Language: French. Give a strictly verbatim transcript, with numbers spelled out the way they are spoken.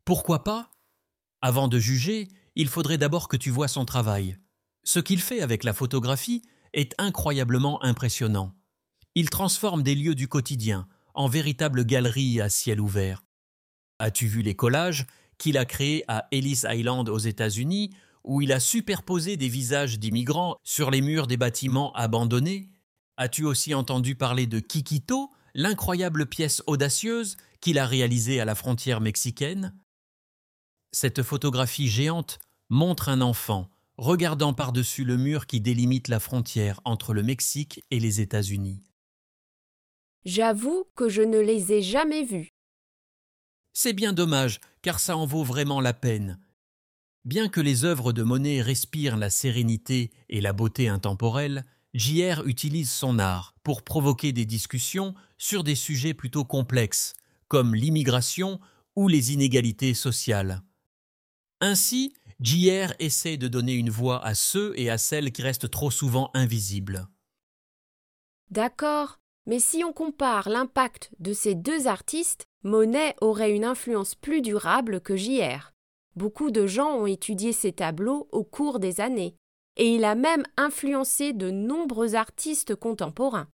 Pourquoi pas? Avant de juger, il faudrait d'abord que tu vois son travail. Ce qu'il fait avec la photographie est incroyablement impressionnant. Il transforme des lieux du quotidien en véritables galeries à ciel ouvert. As-tu vu les collages qu'il a créés à Ellis Island aux États-Unis, où il a superposé des visages d'immigrants sur les murs des bâtiments abandonnés? As-tu aussi entendu parler de Kikito, l'incroyable pièce audacieuse qu'il a réalisée à la frontière mexicaine? Cette photographie géante montre un enfant regardant par-dessus le mur qui délimite la frontière entre le Mexique et les États-Unis. J'avoue que je ne les ai jamais vus. C'est bien dommage, car ça en vaut vraiment la peine. Bien que les œuvres de Monet respirent la sérénité et la beauté intemporelle, J R utilise son art pour provoquer des discussions sur des sujets plutôt complexes, comme l'immigration ou les inégalités sociales. Ainsi, J R essaie de donner une voix à ceux et à celles qui restent trop souvent invisibles. D'accord, mais si on compare l'impact de ces deux artistes, Monet aurait une influence plus durable que J R. Beaucoup de gens ont étudié ses tableaux au cours des années, et il a même influencé de nombreux artistes contemporains.